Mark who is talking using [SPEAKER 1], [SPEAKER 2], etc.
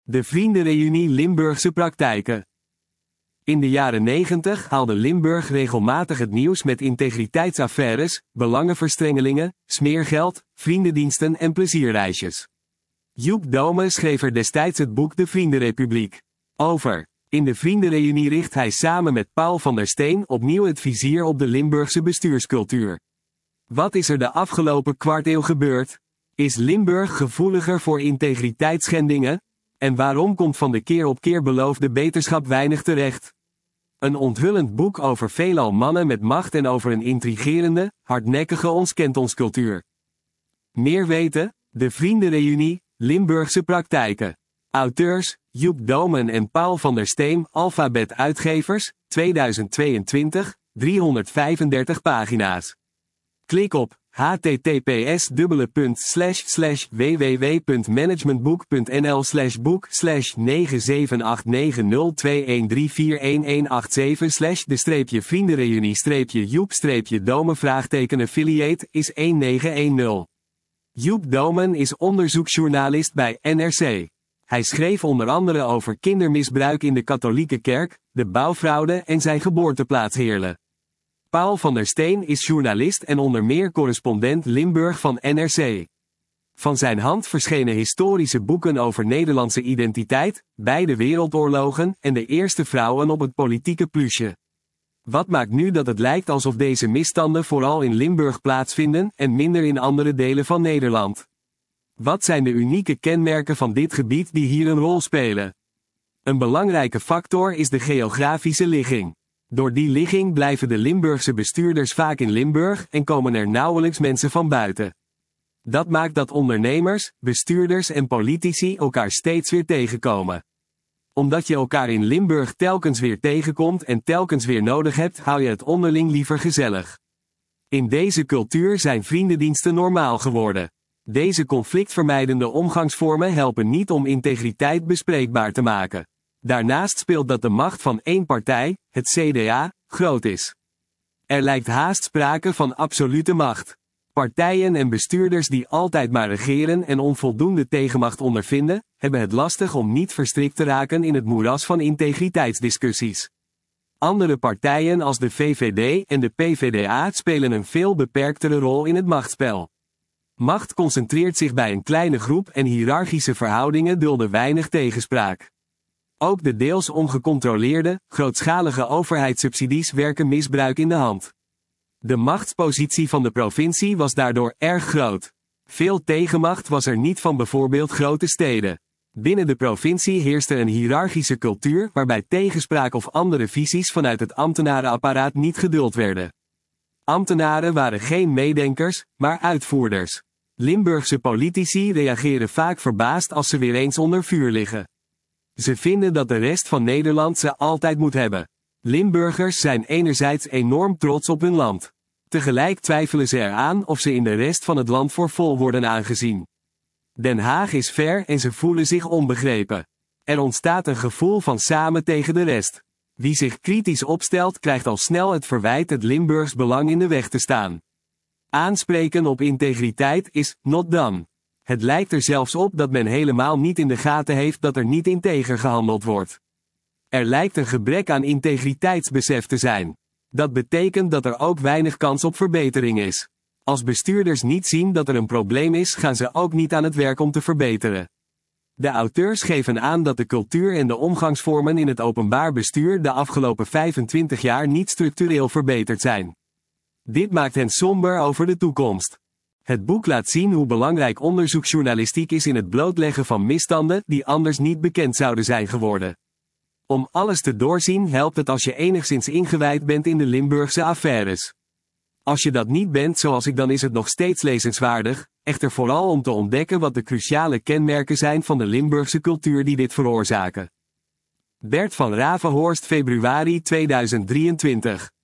[SPEAKER 1] De Vriendenreunie Limburgse praktijken. In de jaren 90 haalde Limburg regelmatig het nieuws met integriteitsaffaires, belangenverstrengelingen, smeergeld, vriendendiensten en plezierreisjes. Joep Dome schreef er destijds het boek De Vriendenrepubliek over. In de Vriendenreunie richt hij samen met Paul van der Steen opnieuw het vizier op de Limburgse bestuurscultuur. Wat is er de afgelopen kwarteeuw gebeurd? Is Limburg gevoeliger voor integriteitsschendingen? En waarom komt van de keer op keer beloofde beterschap weinig terecht? Een onthullend boek over veelal mannen met macht en over een intrigerende, hardnekkige ons-kent-ons-cultuur. Meer weten? De Vriendenreunie, Limburgse praktijken. Auteurs, Joep Domen en Paul van der Steen, Alphabet Uitgevers, 2022, 335 pagina's. Klik op https://www.managementboek.nl/boek/97890234181-de-Joep-Dome-affiliate is 1910. Joep Domen is onderzoeksjournalist bij NRC. Hij schreef onder andere over kindermisbruik in de katholieke kerk, de bouwfraude en zijn geboorteplaats Heerlen. Paul van der Steen is journalist en onder meer correspondent Limburg van NRC. Van zijn hand verschenen historische boeken over Nederlandse identiteit, beide wereldoorlogen en de eerste vrouwen op het politieke plusje. Wat maakt nu dat het lijkt alsof deze misstanden vooral in Limburg plaatsvinden en minder in andere delen van Nederland? Wat zijn de unieke kenmerken van dit gebied die hier een rol spelen? Een belangrijke factor is de geografische ligging. Door die ligging blijven de Limburgse bestuurders vaak in Limburg en komen er nauwelijks mensen van buiten. Dat maakt dat ondernemers, bestuurders en politici elkaar steeds weer tegenkomen. Omdat je elkaar in Limburg telkens weer tegenkomt en telkens weer nodig hebt, hou je het onderling liever gezellig. In deze cultuur zijn vriendendiensten normaal geworden. Deze conflictvermijdende omgangsvormen helpen niet om integriteit bespreekbaar te maken. Daarnaast speelt dat de macht van één partij, het CDA, groot is. Er lijkt haast sprake van absolute macht. Partijen en bestuurders die altijd maar regeren en onvoldoende tegenmacht ondervinden, hebben het lastig om niet verstrikt te raken in het moeras van integriteitsdiscussies. Andere partijen als de VVD en de PvdA spelen een veel beperktere rol in het machtsspel. Macht concentreert zich bij een kleine groep en hiërarchische verhoudingen dulden weinig tegenspraak. Ook de deels ongecontroleerde, grootschalige overheidssubsidies werken misbruik in de hand. De machtspositie van de provincie was daardoor erg groot. Veel tegenmacht was er niet van bijvoorbeeld grote steden. Binnen de provincie heerste een hiërarchische cultuur waarbij tegenspraak of andere visies vanuit het ambtenarenapparaat niet geduld werden. Ambtenaren waren geen meedenkers, maar uitvoerders. Limburgse politici reageren vaak verbaasd als ze weer eens onder vuur liggen. Ze vinden dat de rest van Nederland ze altijd moet hebben. Limburgers zijn enerzijds enorm trots op hun land. Tegelijk twijfelen ze eraan of ze in de rest van het land voor vol worden aangezien. Den Haag is ver en ze voelen zich onbegrepen. Er ontstaat een gevoel van samen tegen de rest. Wie zich kritisch opstelt krijgt al snel het verwijt het Limburgs belang in de weg te staan. Aanspreken op integriteit is not done. Het lijkt er zelfs op dat men helemaal niet in de gaten heeft dat er niet integer gehandeld wordt. Er lijkt een gebrek aan integriteitsbesef te zijn. Dat betekent dat er ook weinig kans op verbetering is. Als bestuurders niet zien dat er een probleem is, gaan ze ook niet aan het werk om te verbeteren. De auteurs geven aan dat de cultuur en de omgangsvormen in het openbaar bestuur de afgelopen 25 jaar niet structureel verbeterd zijn. Dit maakt hen somber over de toekomst. Het boek laat zien hoe belangrijk onderzoeksjournalistiek is in het blootleggen van misstanden die anders niet bekend zouden zijn geworden. Om alles te doorzien helpt het als je enigszins ingewijd bent in de Limburgse affaires. Als je dat niet bent zoals ik, dan is het nog steeds lezenswaardig, echter vooral om te ontdekken wat de cruciale kenmerken zijn van de Limburgse cultuur die dit veroorzaken. Bert van Ravenhorst, februari 2023.